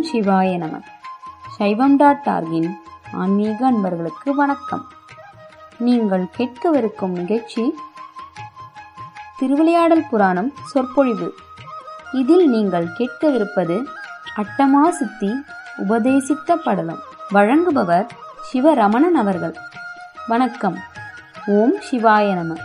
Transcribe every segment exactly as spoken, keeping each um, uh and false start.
சிவாய நம. சைவம் டாட் ஆர்கின் ஆன்மீக அன்பர்களுக்கு வணக்கம். நீங்கள் கேட்கவிருக்கும் நிகழ்ச்சி திருவிளையாடல் புராணம் சொற்பொழிவு. இதில் நீங்கள் கேட்கவிருப்பது அட்டமா சித்தி உபதேசித்த படலம். வழங்குபவர் சிவரமணன் அவர்கள். வணக்கம். ஓம் சிவாய நம.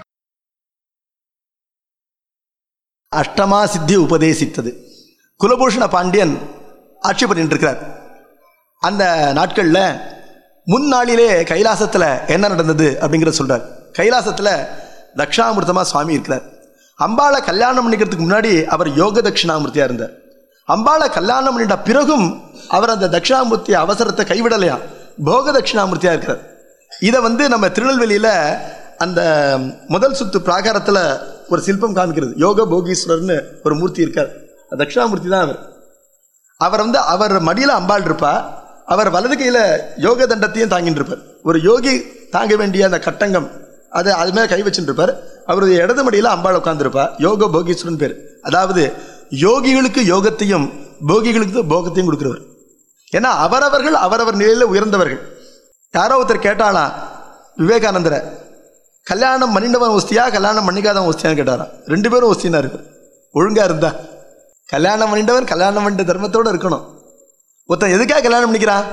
அஷ்டமா சித்தி உபதேசித்தது. குலபூஷண பாண்டியன் ஆட்சி பண்ணிட்டு இருக்கிறார். அந்த நாட்களில் முன்னாளிலே கைலாசத்தில் என்ன நடந்தது அப்படிங்கிறத சொல்கிறார். கைலாசத்தில் தட்சிணாமூர்த்தமாக சுவாமி இருக்கிறார். அம்பாளை கல்யாணம் பண்ணிக்கிறதுக்கு முன்னாடி அவர் யோக தட்சிணாமூர்த்தியாக இருந்தார். அம்பாளை கல்யாணம் பண்ணிட்ட பிறகும் அவர் அந்த தட்சிணாமூர்த்தி அவசரத்தை கைவிடலையா, போக தட்சிணாமூர்த்தியாக இருக்கிறார். இதை வந்து நம்ம திருநெல்வேலியில் அந்த முதல் சுத்து பிராகாரத்தில் ஒரு சிற்பம் காமிக்கிறது. யோக போகீஸ்வரர்னு ஒரு மூர்த்தி இருக்கார். தட்சிணாமூர்த்தி தான் அவர். அவர் வந்து அவர் மடியில் அம்பாள் இருப்பா, அவர் வலது கையில் யோக தண்டத்தையும் தாங்கிட்டு இருப்பார். ஒரு யோகி தாங்க வேண்டிய அந்த கட்டங்கம் அதை அது மேலே கை வச்சுட்டு இருப்பார். அவருடைய இடது மடியில் அம்பாள் உட்காந்துருப்பா. யோக போகீஸ்வரன் பேர். அதாவது யோகிகளுக்கு யோகத்தையும் போகிகளுக்கு போகத்தையும் கொடுக்குறவர். ஏன்னா அவரவர்கள் அவரவர் நிலையில் உயர்ந்தவர்கள். யாரோ ஒருத்தர் கேட்டானா விவேகானந்தரை, கல்யாணம் பண்ணிண்டவன் ஒஸ்தியா கல்யாணம் பண்ணிக்காதவன் ஒஸ்தியான்னு கேட்டாராம். ரெண்டு பேரும் ஒஸ்தினா இருக்கு. ஒழுங்கா இருந்தா கல்யாணம் பண்ணிட்டவன் கல்யாணம் பண்ணிட்ட தர்மத்தோடு இருக்கணும். ஒருத்தன் எதுக்காக கல்யாணம் பண்ணிக்கிறான்?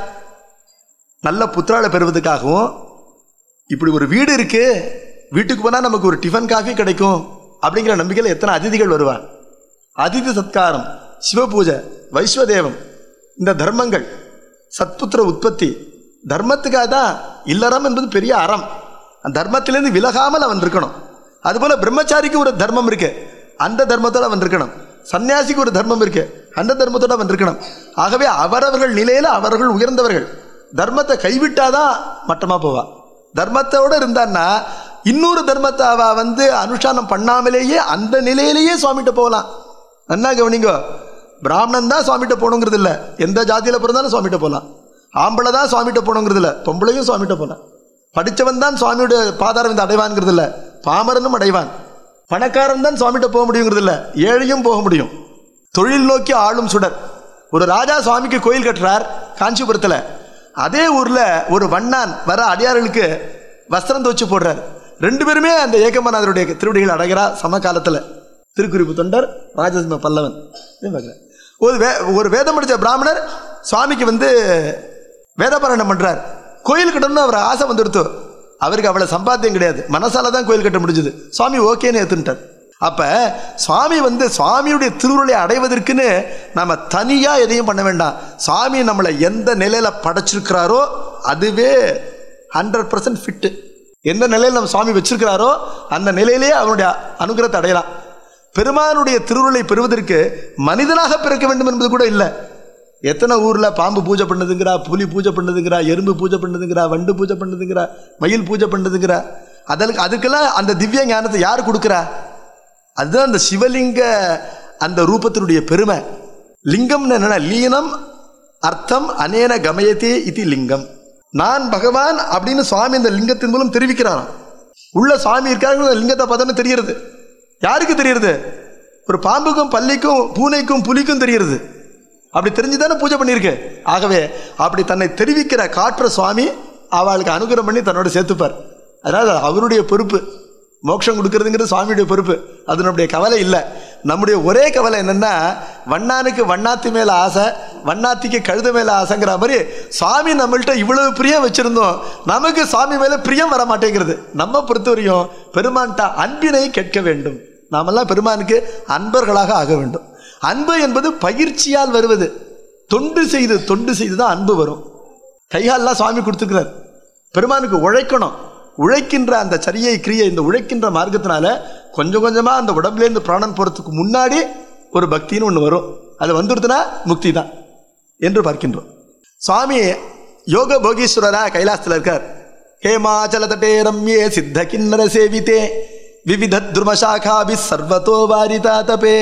நல்ல புத்திராளை பெறுவதுக்காகவும். இப்படி ஒரு வீடு இருக்கு, வீட்டுக்கு போனால் நமக்கு ஒரு டிஃபன் காஃபி கிடைக்கும் அப்படிங்கிற நம்பிக்கையில் எத்தனை அதிதிகள் வருவான். அதிதி சத்காரம், சிவ பூஜை, வைஸ்வதேவம், இந்த தர்மங்கள், சத்புத்திர உற்பத்தி, தர்மத்துக்காக தான். இல்லறம் என்பது பெரிய அறம். அந்த தர்மத்திலேருந்து விலகாமல் அவன் இருக்கணும். அதுபோல் பிரம்மச்சாரிக்கு ஒரு தர்மம் இருக்கு, அந்த தர்மத்தோடு அவன் இருக்கணும். சன்னியாசிக்கு ஒரு தர்மம் இருக்கு, அந்த தர்மத்தோடு அவன் இருக்கணும். ஆகவே அவரவர்கள் நிலையில் அவர்கள் உயர்ந்தவர்கள். தர்மத்தை கைவிட்டாதான் மட்டமாக போவா. தர்மத்தோடு இருந்தான்னா இன்னொரு தர்மத்தை அவ வந்து அனுஷ்டானம் பண்ணாமலேயே அந்த நிலையிலேயே சுவாமிகிட்ட போகலாம். நன்னா கவனிங்கோ, பிராமணன் தான் சுவாமிகிட்ட போகணுங்கிறது இல்லை. எந்த ஜாதியில் பிறந்தாலும் சுவாமிகிட்ட போகலாம். ஆம்பளை தான் சுவாமிகிட்ட போகணுங்கிறது இல்லை, பொம்பளையும் சுவாமிகிட்ட போகலாம். படித்தவன் தான் சுவாமியோட பாதாரம் இந்த அடைவான்ங்கிறது இல்லை, பாமரனும் அடைவான். பணக்காரன் தான் சுவாமிகிட்ட போக முடியுங்கிறது இல்லை, ஏழையும் போக முடியும். தொழில் நோக்கி ஆளும் சுடர். ஒரு ராஜா சுவாமிக்கு கோயில் கட்டுறார் காஞ்சிபுரத்தில். அதே ஊரில் ஒரு வண்ணான் வர அடியார்களுக்கு வஸ்திரம் துவச்சு போடுறார். ரெண்டு பேருமே அந்த ஏகமநாதருடைய திருவடிகள் அடைகிறா சமகாலத்தில். திருக்குறிப்பு தொண்டர், ராஜசிம்ம பல்லவன். ஒரு வே ஒரு வேதம் படித்த பிராமணர் சுவாமிக்கு வந்து வேதபாராயணம் பண்ணுறார். கோயில் கட்டணும்னு அவர் ஆசை வந்துடுத்து. அவருக்கு அவ்வளோ சம்பாத்தியம் கிடையாது, மனசால தான் கோயில் கட்ட முடிஞ்சது. சுவாமி ஓகேன்னு ஏற்றுட்டார். அப்போ சுவாமி வந்து சுவாமியுடைய திருவுருளை அடைவதற்குன்னு நம்ம தனியாக எதையும் பண்ண வேண்டாம். சுவாமி நம்மளை எந்த நிலையில் படைச்சிருக்கிறாரோ அதுவே ஹண்ட்ரட் பர்சன்ட் ஃபிட்டு. எந்த நிலையில் நம்ம சுவாமி வச்சிருக்கிறாரோ அந்த நிலையிலேயே அவனுடைய அனுகிரகத்தை அடையலாம். பெருமானுடைய திருவுருளை பெறுவதற்கு மனிதனாக பிறக்க வேண்டும் என்பது கூட இல்லை. எத்தனை ஊரில் பாம்பு பூஜை பண்ணுதுங்கிறா, புலி பூஜை பண்ணுதுங்கிறா, எறும்பு பூஜை பண்ணுதுங்கிறா, வண்டு பூஜை பண்ணுதுங்கிறா, மயில் பூஜை பண்ணுதுங்கிறா. அதற்கு அதுக்கெல்லாம் அந்த திவ்ய ஞானத்தை யார் கொடுக்குறா? அதுதான் அந்த சிவலிங்க அந்த ரூபத்தினுடைய பெருமை. லிங்கம்னு என்னன்னா லீனம் அர்த்தம் அனேன கமயத்தே இது லிங்கம். நான் பகவான் அப்படின்னு சுவாமி இந்த லிங்கத்தின் மூலம் தெரிவிக்கிறான். உள்ள சுவாமி இருக்காங்க லிங்கத்தை பார்த்தோன்னு தெரிகிறது. யாருக்கு தெரியுறது? ஒரு பாம்புக்கும் பல்லிக்கும் பூனைக்கும் புலிக்கும் தெரியுறது. அப்படி தெரிஞ்சுதானே பூஜை பண்ணியிருக்கு. ஆகவே அப்படி தன்னை தெரிவிக்கிற காற்ற சுவாமி அவளுக்கு அனுகிரகம் பண்ணி தன்னோட சேர்த்துப்பார். அதனால் அவருடைய பொறுப்பு. மோட்சம் கொடுக்கறதுங்கிறது சுவாமியுடைய பொறுப்பு. அது நம்முடைய கவலை இல்லை. நம்முடைய ஒரே கவலை என்னென்னா, வண்ணானுக்கு வண்ணாத்தி மேலே ஆசை, வண்ணாத்திக்கு கழுத மேலே ஆசைங்கிற மாதிரி சுவாமி நம்மள்கிட்ட இவ்வளவு பிரியம் வச்சுருந்தோம், நமக்கு சுவாமி மேலே பிரியம் வர மாட்டேங்கிறது. நம்ம பொறுத்தவரையும் பெருமான்கிட்ட அன்பினை கேட்க வேண்டும். நாமெல்லாம் பெருமானுக்கு அன்பர்களாக ஆக வேண்டும். அன்பு என்பது பயிற்சியால் வருவது. தொண்டு செய்து தொண்டு செய்து தான் அன்பு வரும். கைகாலெலாம் சுவாமி கொடுத்துக்கிறார். பெருமானுக்கு உழைக்கணும். உழைக்கின்ற அந்த சரியை கிரியை, இந்த உழைக்கின்ற மார்க்கத்தினால கொஞ்சம் கொஞ்சமாக அந்த உடம்புலேருந்து பிராணன் போகிறதுக்கு முன்னாடி ஒரு பக்தின்னு ஒன்று வரும். அது வந்துடுதுன்னா முக்தி தான் என்று பார்க்கின்றோம். சுவாமி யோக போகீஸ்வரரா கைலாசத்தில் இருக்கார். ஹேமாச்சல தட்டே ரம்யே சித்த கிண்ணர சேவித்தே விவித துருமசாகாபி சர்வதோ வாரிதா தபே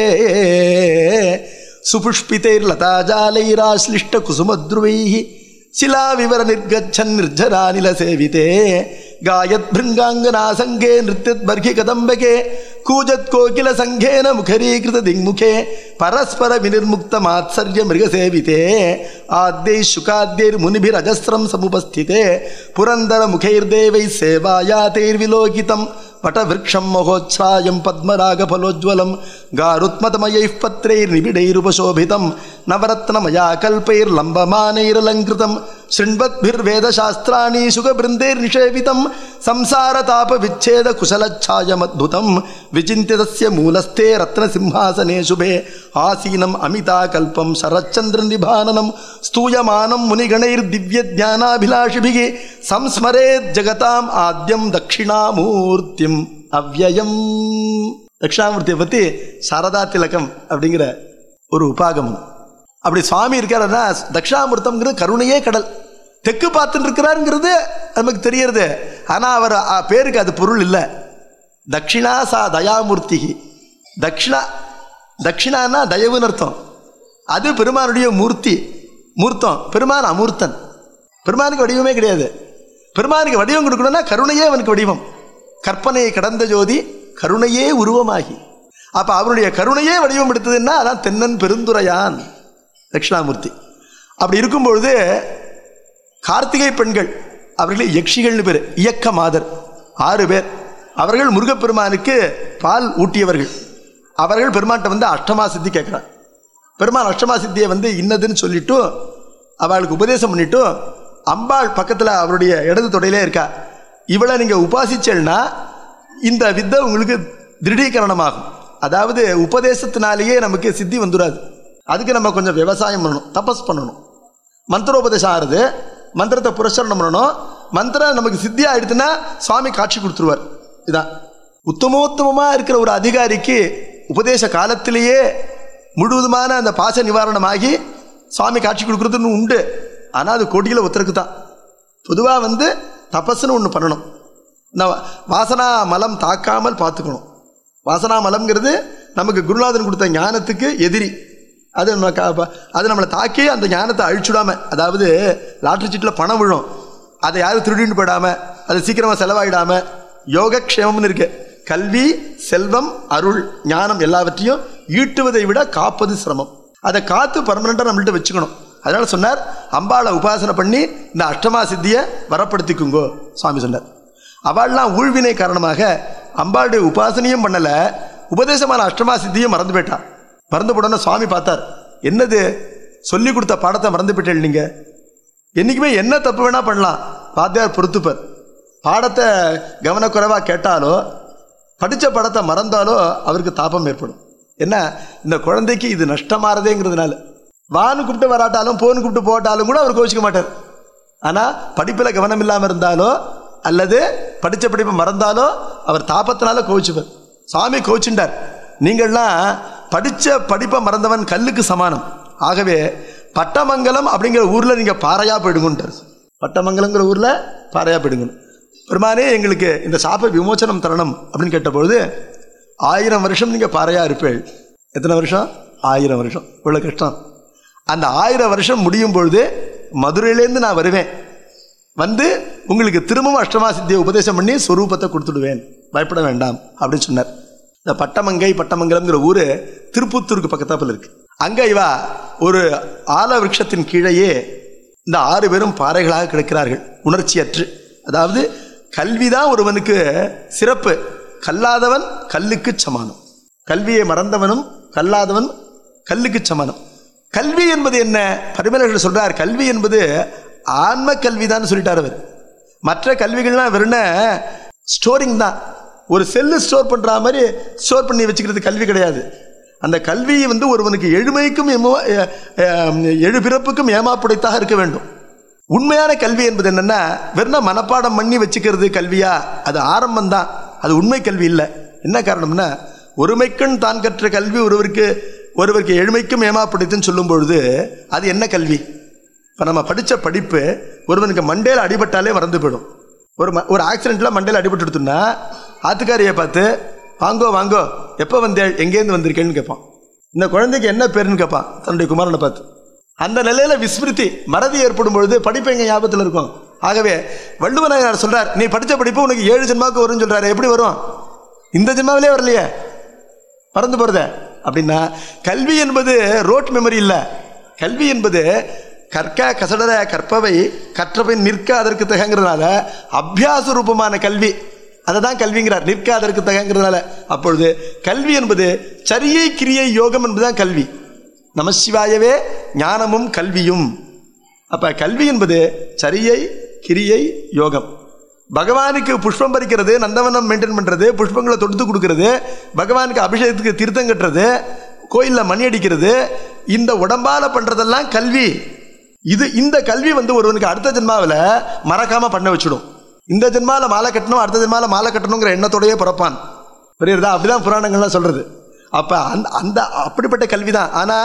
சுபுஷ்பிதைர் லதாஜாலைராஸ்லிஷ்ட குசுமத்ருவைஹி சிலா விவர நிர்கச்சன் நிர்ஜரானில சேவித்தே காயத் பிருங்காங்கனா சங்கே நிருத்யத் பர்கி கதம்பகே கூஜத் கோகில சங்கேன முகரீகிருத திங்முகே பரஸ்பர வினிர்முக்த மாத்சர்ய மிருகசேவிதே ஆத்யை சுகாத்யைர் முனிபிர் அஜஸ்ரம் சமுபஸ்திதே புரந்தர முகைர்தேவை சேவாயாதைர் விலோகிதம் வடவிருக்ஷம் மகோத்சாயம் பத்மராக பலோஜ்வலம் காருத்மதமயைப் பத்ரைர் நிபிடைருபசோபிதம் நவரத்னமயா கல்பைர் லம்பமானைரலங்கிருதம் ஸ்ருண்வத்பிர் வேதசாஸ்திராணி சுகபிருந்தேர் நிஷேவிதம் சம்சார தாப விச்சேத குசலச்சாயமத்புதம் விசிந்தியதஸ்ய மூலஸ்தே ரத்னசிம்ஹாசனே சுபே ஆசீனம் அமிதா கல்பம் சரச்சந்திர நிபானனம் ஸ்தூயமானம் முனிகணைர் திவ்ய தியானாபிலாஷிபிகி சம்ஸ்மரேத் ஜகதாம் ஆத்யம் தட்சிணாமூர்த்திம் அவ்யயம். தட்சிணாமூர்த்தியை பற்றி சாரதா திலகம் அப்படிங்கிற ஒரு உபாகமம். அப்படி சுவாமி இருக்காருன்னா தட்சிணாமூர்த்தம்ங்கிறது கருணையே கடல். தெற்கு பார்த்துட்டு இருக்கிறாருங்கிறது நமக்கு தெரியறது. ஆனால் அவர் பேருக்கு அது பொருள் இல்லை. தட்சிணா சா தயாமூர்த்தி. தட்சிணா தட்சிணான்னா தயவுன்னு அர்த்தம். அது பெருமானுடைய மூர்த்தி, மூர்த்தம். பெருமான் அமூர்த்தன். பெருமானுக்கு வடிவமே கிடையாது. பெருமானுக்கு வடிவம் கொடுக்கணும்னா கருணையே அவனுக்கு வடிவம். கற்பனையை கடந்த ஜோதி கருணையே உருவமாகி. அப்போ அவருடைய கருணையே வடிவம் எடுத்ததுன்னா அதான் தென்னன் பெருந்துரையான் தட்சிணாமூர்த்தி. அப்படி இருக்கும்பொழுது கார்த்திகை பெண்கள் அவர்களே யக்ஷிகள்னு பேர், இயக்க மாதர் ஆறு பேர். அவர்கள் முருகப்பெருமானுக்கு பால் ஊட்டியவர்கள். அவர்கள் பெருமான்கிட்ட வந்து அஷ்டமா சித்தி கேட்குறாங்க. பெருமான் அஷ்டமா சித்தியை வந்து இன்னதுன்னு சொல்லிட்டு அவளுக்கு உபதேசம் பண்ணிட்டு அம்பாள் பக்கத்தில் அவருடைய இடது தொடையிலே இருக்கா. இவளை நீங்கள் உபாசிச்சல்னா இந்த வித்தை உங்களுக்கு திருடீகரணமாகும். அதாவது உபதேசத்தினாலேயே நமக்கு சித்தி வந்துடாது. அதுக்கு நம்ம கொஞ்சம் விவசாயம் பண்ணணும், தபஸ் பண்ணணும். மந்திரோபதேசம் ஆறுது, மந்திரத்தை புரஸ்கரணம் பண்ணணும். மந்திரம் நமக்கு சித்தி ஆயிடுச்சுன்னா சுவாமி காட்சி கொடுத்துருவார். இதான் உத்தமோத்தமமாக இருக்கிற ஒரு அதிகாரிக்கு உபதேச காலத்திலேயே முழுவதுமான அந்த பாச நிவாரணமாகி சுவாமி காட்சி கொடுக்குறதுன்னு உண்டு. ஆனால் அது கோடியில் ஒருத்தருக்கு தான். பொதுவாக வந்து தபஸ்ன்னு ஒன்று பண்ணணும். நான் வாசனா மலம் தாக்காமல் பார்த்துக்கணும். வாசனா மலம்ங்கிறது நமக்கு குருநாதன் கொடுத்த ஞானத்துக்கு எதிரி. அது நம்ம அது நம்மளை தாக்கி அந்த ஞானத்தை அழிச்சுடாமல், அதாவது லாட்ரி சீட்டில் பணம் விழும், அதை யாரும் திருடின்னு போயிடாமல், அது சீக்கிரமாக செலவாயிடாமல் யோகக்ஷேமம்னு இருக்கு. கல்வி, செல்வம், அருள், ஞானம் எல்லாவற்றையும் ஈட்டுவதை விட காப்பது சிரமம். அதை காத்து பர்மனெண்ட்டாக நம்மள்ட்ட வச்சுக்கணும். அதனால சொன்னார், அம்பாளை உபாசனை பண்ணி இந்த அஷ்டமா சித்தியை வரப்படுத்திக்குங்கோ சுவாமி சொன்னார். அவள்லாம் ஊழ்வினை காரணமாக அம்பாளுடைய உபாசனையும் பண்ணலை, உபதேசமான அஷ்டமா சித்தியும் மறந்து போயிட்டான். மறந்து போடணும். சுவாமி பார்த்தார், என்னது சொல்லி கொடுத்த பாடத்தை மறந்து போயிட்டேன். நீங்கள் என்றைக்குமே என்ன தப்பு வேணா பண்ணலாம், வாத்தியார் பொறுத்துப்பார். பாடத்தை கவனக்குறைவாக கேட்டாலோ படித்த படத்தை மறந்தாலோ அவருக்கு தாபம் ஏற்படும். என்ன, இந்த குழந்தைக்கு இது நஷ்டமாறதேங்கிறதுனால வான்னு கூப்பிட்டு வராட்டாலும் போன்னு கூப்பிட்டு போட்டாலும் கூட அவர் கோச்சிக்க மாட்டார். ஆனால் படிப்பில் கவனம் இல்லாமல் இருந்தாலோ அல்லது படித்த படிப்பை மறந்தாலோ அவர் தாபத்தினால கோச்சிப்பார். சுவாமி கோச்சுண்டார், நீங்கள்லாம் படித்த படிப்பை மறந்தவன் கல்லுக்கு சமானம். ஆகவே பட்டமங்கலம் அப்படிங்கிற ஊரில் நீங்கள் பாறையாக போயிடுங்கன்றார். பட்டமங்கலங்கிற ஊரில் பாறையாக போயிடுங்க. பெருமானே எங்களுக்கு இந்த சாப விமோச்சனம் தரணும் அப்படின்னு கேட்டபொழுது, ஆயிரம் வருஷம் நீங்கள் பாறையாக இருப்பேள். எத்தனை வருஷம்? ஆயிரம் வருஷம். இவ்வளோ கஷ்டம். அந்த ஆயிரம் வருஷம் முடியும் பொழுது மதுரையிலேருந்து நான் வருவேன், வந்து உங்களுக்கு திரும்பவும் அஷ்டமா சித்தியை உபதேசம் பண்ணி ஸ்வரூபத்தை கொடுத்துடுவேன், பயப்பட வேண்டாம் அப்படின்னு சொன்னார். இந்த பட்டமங்கை பட்டமங்கலம்ங்கிற ஊர் திருப்புத்தூருக்கு பக்கத்தாப்பில் இருக்கு. அங்கே இவா ஒரு ஆல விருட்சத்தின் கீழேயே இந்த ஆறு பேரும் பாறைகளாக கிடக்கிறார்கள், உணர்ச்சியற்று. அதாவது கல்விதான் ஒருவனுக்கு சிறப்பு. கல்லாதவன் கல்லுக்கு சமானம். கல்வியை மறந்தவனும் கல்லாதவன் கல்லுக்கு சமானம். கல்வி என்பது என்ன? பரிமேலழகர் சொல்றார், கல்வி என்பது ஆன்ம கல்விதான் சொல்லிட்டார் அவர். மற்ற கல்விகள்லாம் வெறும் ஸ்டோரிங் தான். ஒரு செல்லு ஸ்டோர் பண்ற மாதிரி ஸ்டோர் பண்ணி வச்சுக்கிறது கல்வி கிடையாது. அந்த கல்வி வந்து ஒருவனுக்கு எழுமைக்கும் எழுபிறப்புக்கும் ஏமாப்புடைத்தாக இருக்க வேண்டும். உண்மையான கல்வி என்பது என்னன்னா, வெறும் மனப்பாடம் பண்ணி வச்சுக்கிறது கல்வியா? அது ஆரம்பம் தான், அது உண்மை கல்வி இல்லை. என்ன காரணம்னா, ஒருமைக்கண் தான் கற்ற கல்வி ஒருவருக்கு ஒருவருக்கு எழுமைக்கும் ஏமாப்படுத்துன்னு சொல்லும் பொழுது அது என்ன கல்வி? இப்போ நம்ம படித்த படிப்பு ஒருவனுக்கு மண்டையில் அடிபட்டாலே மறந்து போயிடும். ஒரு ஒரு ஆக்சிடென்ட்டில் மண்டையில் அடிபட்டுடுத்துன்னா ஆத்துக்காரியை பார்த்து வாங்கோ வாங்கோ எப்போ வந்தேள் எங்கேருந்து வந்திருக்கேன்னு கேட்பான். இந்த குழந்தைக்கு என்ன பேருன்னு கேட்பான் தன்னுடைய குமாரனை பார்த்து. அந்த நிலையில் விஸ்மிருதி மறதி ஏற்படும் பொழுது படிப்பு எங்கள் ஞாபகத்தில் இருக்கும். ஆகவே வள்ளுவனார் சொல்கிறார், நீ படித்த படிப்பு உனக்கு ஏழு ஜென்மாவுக்கு வரும்னு சொல்கிறாரு. எப்படி வரும்? இந்த ஜென்மாவிலே வரலையே, மறந்து போகிறத. அப்படின்னா கல்வி என்பது ரோட் மெமரி இல்லை. கல்வி என்பது கற்க கசடர கற்பவை கற்றவை நிற்க அதற்கு தகங்கிறதுனால அபியாச ரூபமான கல்வி, அதை தான் கல்விங்கிறார். நிற்க அதற்கு தகங்கிறதுனால அப்பொழுது கல்வி என்பது சரியை கிரியை யோகம் என்பதுதான் கல்வி. நமசிவாயவே ஞானமும் கல்வியும். அப்போ கல்வி என்பது சரியை கிரியை யோகம். பகவானுக்கு புஷ்பம் பறிக்கிறது, நந்தவனம் மெயின்டைன் பண்ணுறது, புஷ்பங்களை தொடுத்து கொடுக்கறது, பகவானுக்கு அபிஷேகத்துக்கு தீர்த்தம் கட்டுறது, கோயிலில் மணி அடிக்கிறது, இந்த உடம்பால் பண்ணுறதெல்லாம் கல்வி. இது இந்த கல்வி வந்து ஒருவனுக்கு அடுத்த ஜென்மாவில் மறக்காமல் பண்ண வச்சுடும். இந்த ஜென்மாவில் மாலை கட்டணும், அடுத்த ஜென்மாவில் மாலை கட்டணுங்கிற எண்ணத்தோடையே பிறப்பான். புரியுறதா? அப்படிதான் புராணங்கள்லாம் சொல்கிறது. அப்போ அந்த அந்த அப்படிப்பட்ட கல்வி தான். ஆனால்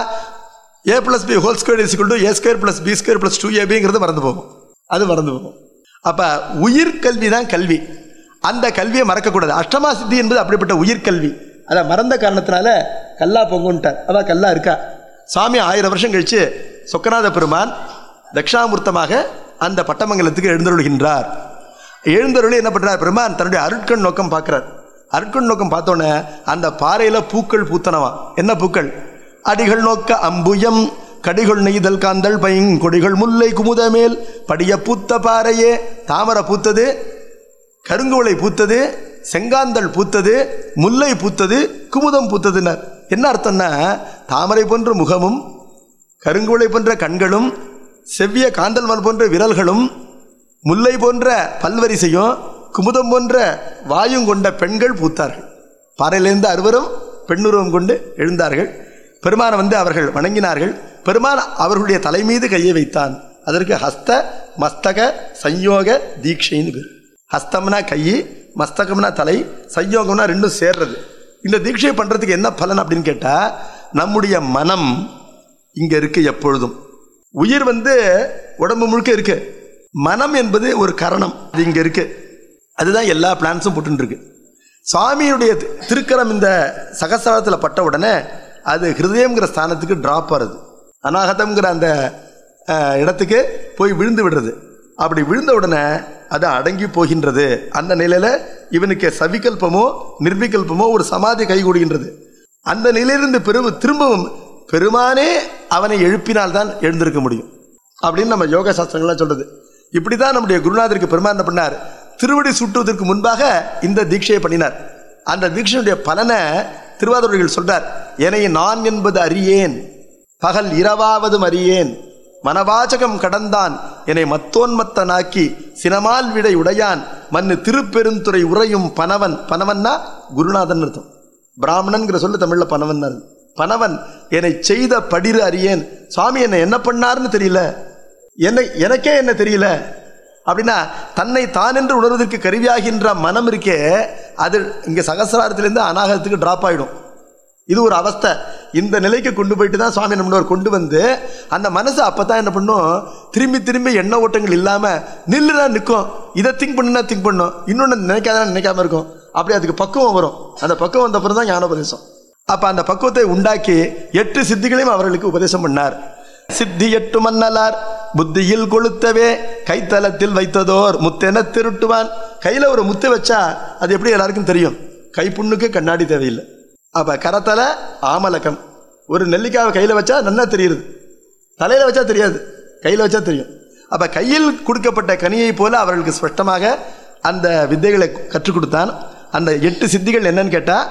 A plus B whole square is equal to A square plus B square plus two ஏபிங்கிறது மறந்து போகும். அது மறந்து போகும். அப்போ உயிர்கல்வி தான் கல்வி. அந்த கல்வியை மறக்கக்கூடாது. அஷ்டமா சித்தி என்பது அப்படிப்பட்ட உயிர்கல்வி. அதை மறந்த காரணத்தினால கல்லா பொங்குன்ட்டார். அவள் கல்லா இருக்கா. சாமி ஆயிரம் வருஷம் கழித்து சொக்கநாத பெருமான் தட்சிணாமூர்த்தமாக அந்த பட்டமங்கலத்துக்கு எழுந்தருள்கின்றார். எழுந்தருளி என்ன பண்ணுறார்? பெருமான் தன்னுடைய அருட்கண் நோக்கம் பார்க்குறார். அருட்கண் நோக்கம் பார்த்தோன்னே அந்த பாறையில் பூக்கள் பூத்தனவா. என்ன பூக்கள்? அடிகள் நோக்க அம்புயம் கடிகள் நெய்தல் காந்தல் பைங் கொடிகள் முல்லை குமுத மேல் படிய பூத்த பாறையே. தாமரை பூத்தது, கருங்குவளை பூத்தது, செங்காந்தல் பூத்தது, முல்லை பூத்தது, குமுதம் பூத்ததுன்னார். என்ன அர்த்தம்னா, தாமரை போன்ற முகமும் கருங்குவளை போன்ற கண்களும் செவ்விய காந்தல் மண் போன்ற விரல்களும் முல்லை போன்ற பல்வரிசையும் குமுதம் போன்ற வாயும் கொண்ட பெண்கள் பூத்தார்கள். பாறையிலிருந்து அறுவரும் பெண்ணுருவம் கொண்டு எழுந்தார்கள். பெருமானை வந்து அவர்கள் வணங்கினார்கள். பெருமான் அவர்களுடைய தலை மீது கையை வைத்தான். அதற்கு ஹஸ்த மஸ்தக சஞ்யோக தீட்சைன்னு பேர். ஹஸ்தம்னா கை, மஸ்தகம்னா தலை, சஞ்யோகம்னா ரெண்டும் சேர்றது. இந்த தீட்சை பண்ணுறதுக்கு என்ன பலன் அப்படின்னு கேட்டால், நம்முடைய மனம் இங்கே இருக்குது எப்பொழுதும். உயிர் வந்து உடம்பு முழுக்க இருக்கு. மனம் என்பது ஒரு கரணம், அது இங்கே இருக்கு. அதுதான் எல்லா பிளான்ஸும் போட்டுருக்கு. சுவாமியுடைய திருக்கரம் இந்த சகசிரத்தில் பட்ட உடனே அது ஹிருதயங்கிற ஸ்தானத்துக்கு ட்ராப் ஆகுது. அநாகதம்ங்கிற அந்த இடத்துக்கு போய் விழுந்து விடுறது. அப்படி விழுந்த உடனே அது அடங்கி போகின்றது. அந்த நிலையில் இவனுக்கு சவிகல்பமோ நிர்விகல்பமோ ஒரு சமாதி கைகூடுகின்றது. அந்த நிலையிலிருந்து பெரு திரும்பவும் பெருமானே அவனை எழுப்பினால்தான் எழுந்திருக்க முடியும் அப்படின்னு நம்ம யோக சாஸ்திரங்கள்லாம் சொல்றது. இப்படி தான் நம்முடைய குருநாதருக்கு பெருமான் என்ன பண்ணார்? திருவடி சுட்டுவதற்கு முன்பாக இந்த தீட்சையை பண்ணினார். அந்த தீட்சையுடைய பலனை திருவாதிரைகள் சொல்றார். என்னை நான் என்பது அறியேன், பகல் இரவாவதும் அறியேன், மனவாச்சகம் கடந்தான் என்னை மத்தோன்மத்தனாக்கி சினமால் விடை உடையான் மண்ணு திருப்பெருந்துறை உறையும் பனவன். பனவன்னா குருநாதன் அர்த்தம். பிராமணன்கிற சொல்லு தமிழ்ல பனவன். பனவன் என்னை செய்த படிறு அறியேன். சுவாமி என்னை என்ன பண்ணார்னு தெரியல, என்னை எனக்கே என்ன தெரியல அப்படின்னா, தன்னை தான் என்று உணர்வதற்கு கருவியாகின்ற மனம் இருக்கே, அது இங்கே சகசிராரத்திலேருந்து அநாகத்துக்கு ட்ராப் ஆகிடும். இது ஒரு அவஸ்தை. இந்த நிலைக்கு கொண்டு போயிட்டு தான் சுவாமி நம்மளவர் கொண்டு வந்து அந்த மனசு அப்போ தான் என்ன பண்ணும், திரும்பி திரும்பி எண்ண ஓட்டங்கள் இல்லாமல் நில்லுனா நிற்கும். இதை திங்க் பண்ணுனா திங்க் பண்ணும், இன்னொன்று நினைக்காதான் நினைக்காம இருக்கும். அப்படி அதுக்கு பக்குவம் வரும். அந்த பக்குவம் வந்த அப்புறம் தான் ஞானோபதேசம். அப்போ அந்த பக்குவத்தை உண்டாக்கி எட்டு சித்திகளையும் அவர்களுக்கு உபதேசம் பண்ணார். சித்தி எட்டு மன்னலார் புத்தியில் கொளுத்தவே கைத்தலத்தில் வைத்ததோர் முத்தென திருட்டுவான். கையில் ஒரு முத்து வச்சா அது எப்படி எல்லாருக்கும் தெரியும்? கைப்புண்ணுக்கு கண்ணாடி தேவையில்லை. அப்போ கரத்தல ஆமலக்கம். ஒரு நெல்லிக்காவை கையில் வச்சா நல்லா தெரியுது, தலையில் வச்சா தெரியாது, கையில் வச்சா தெரியும். அப்போ கையில் கொடுக்கப்பட்ட கனியை போல அவர்களுக்கு ஸ்பஷ்டமாக அந்த வித்தைகளை கற்றுக் கொடுத்தான். அந்த எட்டு சித்திகள் என்னன்னு கேட்டால்,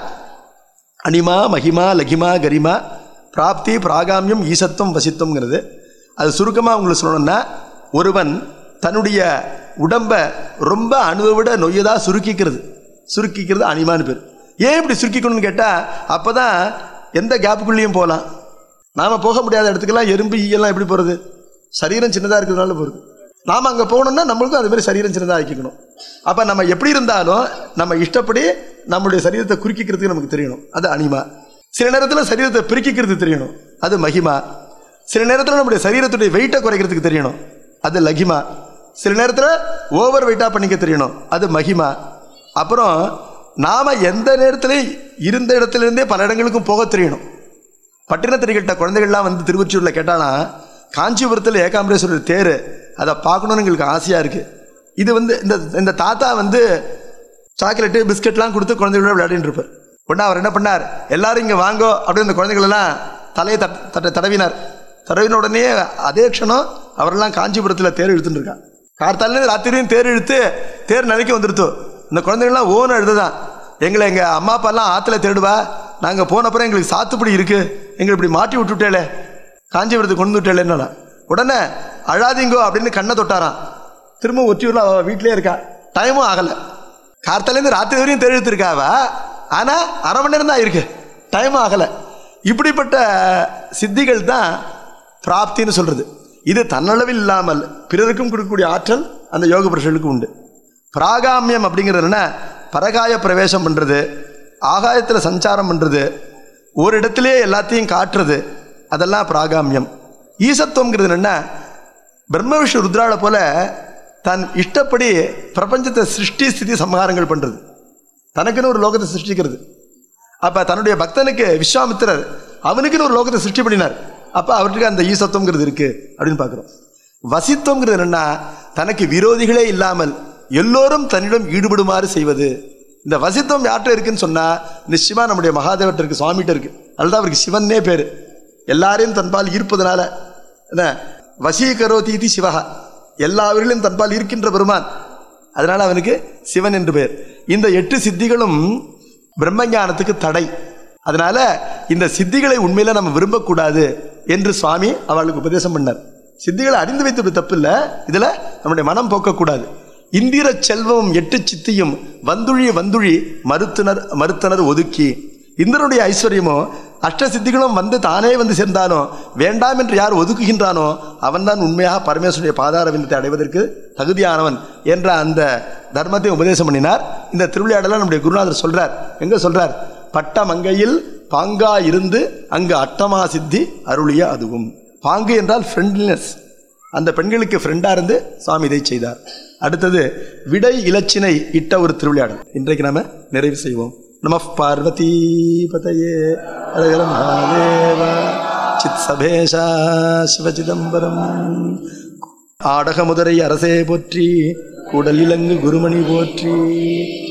அனிமா மகிமா லகிமா கரிமா பிராப்தி பிராகாமியம் ஈசத்துவம் வசித்துவங்கிறது. அது சுருக்கமாக உங்களுக்கு சொல்லணும்னா, ஒருவன் தன்னுடைய உடம்பை ரொம்ப அணுவை விட நொய்யதாக சுருக்கிக்கிறது. சுருக்கிக்கிறது அனிமான்னு பேர். ஏன் இப்படி சுருக்கிக்கணும்னு கேட்டால், அப்போ தான் எந்த கேப்புக்குள்ளேயும் போகலாம். நாம் போக முடியாத இடத்துக்கெல்லாம் எறும்பு ஈயெல்லாம் எப்படி போகிறது? சரீரம் சின்னதாக இருக்கிறதுனால போகிறது. நாம் அங்கே போகணுன்னா நம்மளுக்கும் அதுமாதிரி சரீரம் சின்னதாக ஆக்கிக்கணும். அப்போ நம்ம எப்படி இருந்தாலும் நம்ம இஷ்டப்படி நம்மளுடைய சரீரத்தை குறுக்கிக்கிறதுக்கு நமக்கு தெரியணும், அது அனிமா. சில நேரத்தில் சரீரத்தை பிரிக்கிறது தெரியணும், அது மகிமா. சில நேரத்தில் நம்முடைய சரீரத்துடைய வெயிட்டை குறைக்கிறதுக்கு தெரியணும், அது லகிமா. சில நேரத்தில் ஓவர் வெயிட்டாக பண்ணிக்க தெரியணும், அது மகிமா. அப்புறம் நாம் எந்த நேரத்திலையும் இருந்த இடத்துலேருந்தே பல இடங்களுக்கும் போக தெரியணும். பட்டினத்திரிகிட்ட குழந்தைகள்லாம் வந்து திருவொற்றியூரில் கேட்டாலாம், காஞ்சிபுரத்தில் ஏகாம்பரேஸ்வரர் தேர் அதை பார்க்கணுன்னு எங்களுக்கு ஆசையாக இருக்குது. இது வந்து இந்த இந்த தாத்தா வந்து சாக்லேட்டு பிஸ்கெட்லாம் கொடுத்து குழந்தைகளோட விளையாடிட்டு இருப்பார். உடனே அவர் என்ன பண்ணார், எல்லாரும் இங்கே வாங்கோ அப்படின்னு அந்த குழந்தைகளெல்லாம் தலையை தட் தட்ட தடவினார். தடவின உடனே அதே க்ஷணம் அவரெல்லாம் காஞ்சிபுரத்தில் தேர் இழுத்துட்டு இருக்கான். கார்த்தாலேருந்து ராத்திரியும் தேர் இழுத்து தேர் நிலைக்கு வந்துடுத்தோ. இந்த குழந்தைகள்லாம் ஓன எழுதுதான், எங்களை எங்கள் அம்மா அப்பாலாம் ஆற்றுல தேடுவா, நாங்கள் போனப்புறம் எங்களுக்கு சாத்துப்படி இருக்குது, எங்களை இப்படி மாட்டி விட்டுவிட்டேலே, காஞ்சிபுரத்துக்கு கொண்டு விட்டேலேன்னா. உடனே அழாதீங்கோ அப்படின்னு கண்ணை தொட்டாரான். திரும்ப ஒற்றியூரில் அவள் வீட்டிலே இருக்கா. டைமும் ஆகலை. கார்த்தாலேருந்து ராத்திரி வரையும் தேர் இழுத்துருக்காவா, ஆனால் அரை மணி நேரம் தான் இருக்கு, டைமும் ஆகலை. இப்படிப்பட்ட சித்திகள் தான் பிராப்தின்னு சொல்கிறது. இது தன்னளவில் இல்லாமல் பிறருக்கும் கொடுக்கக்கூடிய ஆற்றல் அந்த யோக புருஷர்களுக்கு உண்டு. பிராகாமியம் அப்படிங்கிறது என்ன, பரகாய பிரவேசம் பண்ணுறது, ஆகாயத்தில் சஞ்சாரம் பண்ணுறது, ஒரு இடத்துலேயே எல்லாத்தையும் காட்டுறது, அதெல்லாம் பிராகாமியம். ஈசத்துவங்கிறது என்ன, பிரம்ம விஷ்ணு ருத்ராவை போல தன் இஷ்டப்படி பிரபஞ்சத்தை சிருஷ்டி ஸ்திதி சம்ஹாரங்கள் பண்ணுறது, தனக்குன்னு ஒரு லோகத்தை சிருஷ்டிக்கிறது. அப்போ தன்னுடைய பக்தனுக்கு விஸ்வாமித்திரர் அவனுக்குன்னு ஒரு லோகத்தை சிருஷ்டி பண்ணினார். அப்போ அவருக்கு அந்த ஈசத்துவங்கிறது இருக்குது அப்படின்னு பார்க்குறோம். வசித்துவங்கிறது என்னென்னா, தனக்கு விரோதிகளே இல்லாமல் எல்லோரும் தன்னிடம் ஈடுபடுமாறு செய்வது. இந்த வசித்துவம் யார்கிட்ட இருக்குன்னு சொன்னால் நிச்சயமாக நம்முடைய மகாதேவர்கிட்ட இருக்குது, சுவாமிகிட்ட இருக்குது. அதுதான் அவருக்கு சிவன்னே பேர். எல்லாரையும் தன்பால் ஈர்ப்பதனால என்ன, வசீகரோ தீதி சிவகா, எல்லாவர்களையும் தன்பால் இருக்கின்ற பெருமான், அதனால் அவனுக்கு சிவன் என்று பெயர். இந்த எட்டு சித்திகளும் பிரம்மஞானத்துக்கு தடை. அதனால இந்த சித்திகளை உண்மையில நம்ம விரும்பக்கூடாது என்று சுவாமி அவளுக்கு உபதேசம் பண்ணார். சித்திகளை அறிந்து வைத்தது தப்பு இல்லை, இதுல நம்முடைய மனம் போக்கக்கூடாது. இந்திர செல்வமும் எட்டு சித்தியும் வந்துழி வந்துழி மறுத்தனர் மறுத்தனர் ஒதுக்கி. இந்திரனுடைய ஐஸ்வர்யமோ அஷ்ட சித்திகளும் வந்து தானே வந்து சேர்ந்தானோ, வேண்டாம் என்று யார் ஒதுக்குகின்றானோ அவன்தான் உண்மையாக பரமேஸ்வருடைய பாதார விந்தத்தை அடைவதற்கு தகுதியானவன் என்ற அந்த தர்மத்தை உபதேசம் பண்ணினார். இந்த திருவிளையாடல நம்முடைய குருநாதர் சொல்றார். எங்க சொல்றார், பட்ட மங்கையில் பாங்கா இருந்து அங்கு அட்டமா சித்தி அருளிய அதுவும். பாங்கு என்றால் ஃப்ரெண்ட்லினஸ், அந்த பெண்களுக்கு ஃப்ரெண்டாக இருந்து சுவாமி இதை செய்தார். அடுத்தது விடை இலச்சினை இட்ட ஒரு திருவிளையாடல் இன்றைக்கு நாம நிறைவு செய்வோம். நம பார்வதி பதயே ஹர மகாதேவ சித் சபேஷா சிவசிதம்பரம். ஆடக முதரை அரசே போற்றி, கூடல் இலங்கு குருமணி போற்றி.